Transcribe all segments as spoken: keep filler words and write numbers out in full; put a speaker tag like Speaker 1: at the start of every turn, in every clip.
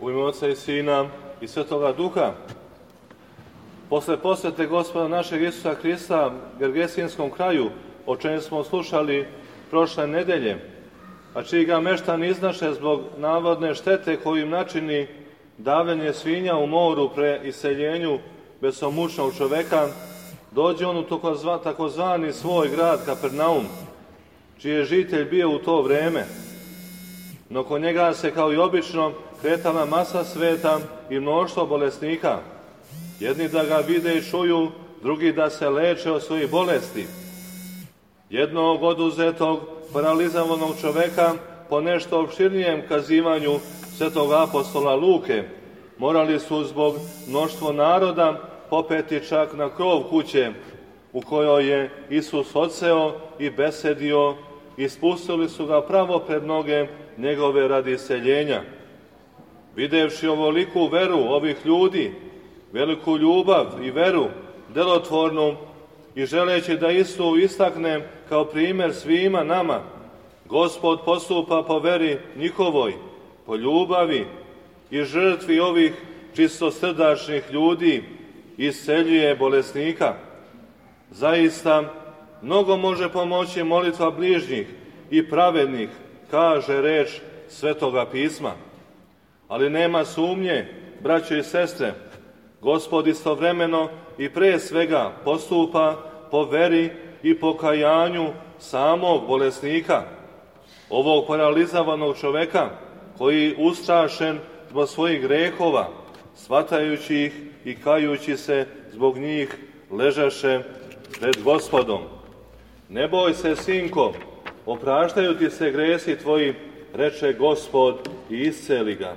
Speaker 1: U ime Oca i Sina i Svetoga Duha. Posle posvete Gospoda našeg Isusa Hrista Gergesinskom kraju, o čem smo slušali prošle nedelje, a čiji ga meštani iznaše zbog navodne štete koju im načini davljenje svinja u moru pre iseljenju besomučnog čoveka, dođe on u takozvani svoj grad Kapernaum, čiji je žitelj bio u to vreme. No kod njega se, kao i obično, kretala masa sveta i mnoštvo bolesnika. Jedni da ga vide i čuju, drugi da se leče od svojih bolesti. Jednog oduzetog, paralizovanog čoveka, po nešto opširnijem kazivanju svetog apostola Luke, morali su zbog mnoštvo naroda popeti čak na krov kuće u kojoj je Isus odseo i besedio, i spustili su ga pravo pred noge njegove radi iseljenja. Videvši ovoliku veru ovih ljudi, veliku ljubav i veru, delotvornu, i želeći da istu istakne kao primjer svima nama, Gospod postupa po veri njihovoj, po ljubavi i žrtvi ovih čistosrdačnih ljudi, isceljuje bolesnika. Zaista, mnogo može pomoći molitva bližnjih i pravednih, kaže reč Svetoga pisma. Ali nema sumnje, braćo i sestre, Gospod istovremeno i pre svega postupa po veri i pokajanju samog bolesnika, ovog paralizovanog čoveka, koji ustrašen zbog svojih grehova, shvatajući ih i kajući se zbog njih, ležaše pred Gospodom. Ne boj se, sinko, opraštaju ti se gresi tvoji, reče Gospod i isceli ga.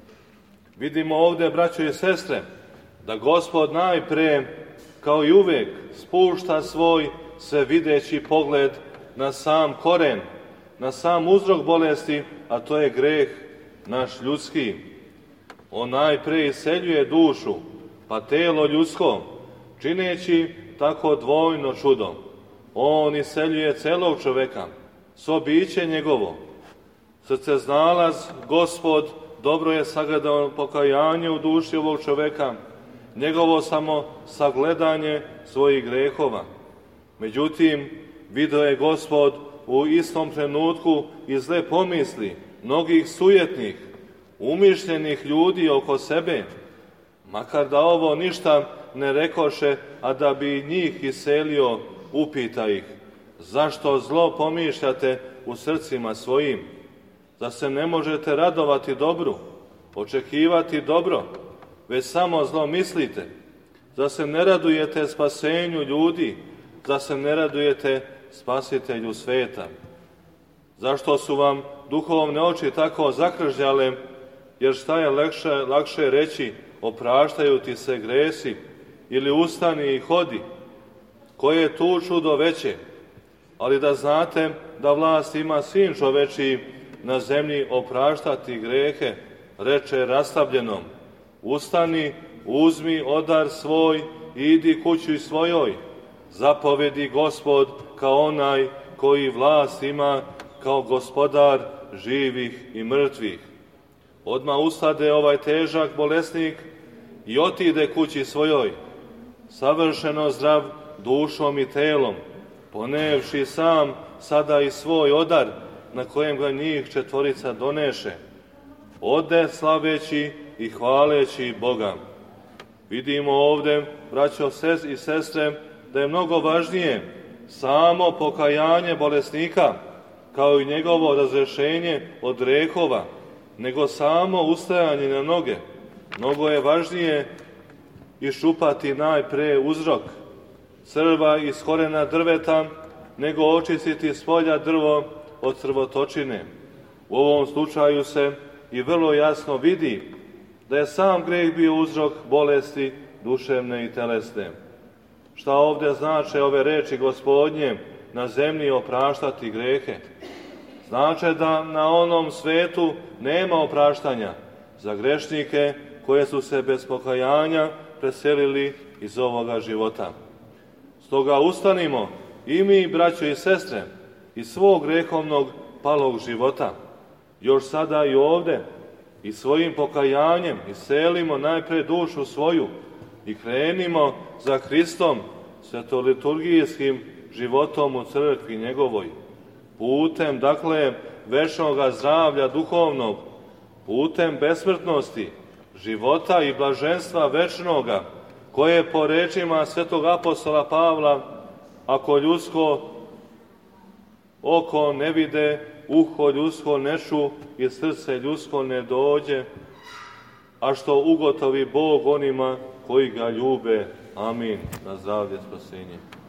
Speaker 1: Vidimo ovde, braćo i sestre, da Gospod najpre, kao i uvek, spušta svoj svevideći pogled na sam koren, na sam uzrok bolesti, a to je greh naš ljudski. On najpre iseljuje dušu, pa telo ljudsko, čineći tako dvojno čudo. On iseljuje celog čoveka, svo biće njegovo. Srceznalaz, Gospod, dobro je sagledao pokajanje u duši ovog čoveka, njegovo samo sagledanje svojih grehova. Međutim, video je Gospod u istom trenutku i zle pomisli mnogih sujetnih, umišljenih ljudi oko sebe, makar da ovo ništa ne rekoše, a da bi njih iselio, upita ih: zašto zlo pomišljate u srcima svojim? Da se ne možete radovati dobru, očekivati dobro, već samo zlo mislite? Da se ne radujete spasenju ljudi, da se ne radujete spasitelju sveta? Zašto su vam duhovne oči tako zakržljale? Jer šta je lakše, lakše reći: opraštaju ti se gresi, ili ustani i hodi? Koje je tu čudo veće? Ali da znate da vlast ima Sin čovečiji na zemlji opraštati grehe, reče rastavljenom: ustani, uzmi odar svoj i idi kući svojoj. Zapovedi Gospod kao onaj koji vlast ima, kao gospodar živih i mrtvih. Odmah ustade ovaj težak bolesnik i otide kući svojoj, savršeno zdrav dušom i telom, ponevši sam sada i svoj odar na kojem ga njih četvorica doneše. Ode slaveći i hvaleći Boga. Vidimo ovde, braćo i sestre, da je mnogo važnije samo pokajanje bolesnika, kao i njegovo razrešenje od grehova, nego samo ustajanje na noge. Mnogo je važnije iščupati najpre uzrok, crva iz korena drveta, nego očistiti s polja drvo od crvotočine. U ovom slučaju se i vrlo jasno vidi da je sam greh bio uzrok bolesti duševne i telesne. Šta ovde znače ove reči Gospodnje: na zemlji opraštati grehe? Znače da na onom svetu nema opraštanja za grešnike koje su se bez pokajanja preselili iz ovoga života. Stoga ustanimo i mi, braćo i sestre, iz svog grehovnog palog života, još sada i ovde, i svojim pokajanjem iselimo najpre dušu svoju i krenimo za Hristom svetoliturgijskim životom u crkvi njegovoj. Putem, dakle, večnoga zdravlja duhovnog, putem besmrtnosti, života i blaženstva večnoga, koje po rečima svetog apostola Pavla, ako ljudsko oko ne vide, uho ljudsko ne ču i srce ljudsko ne dođe, a što ugotovi Bog onima koji ga ljube. Amin. Na zdravlje, spasenje.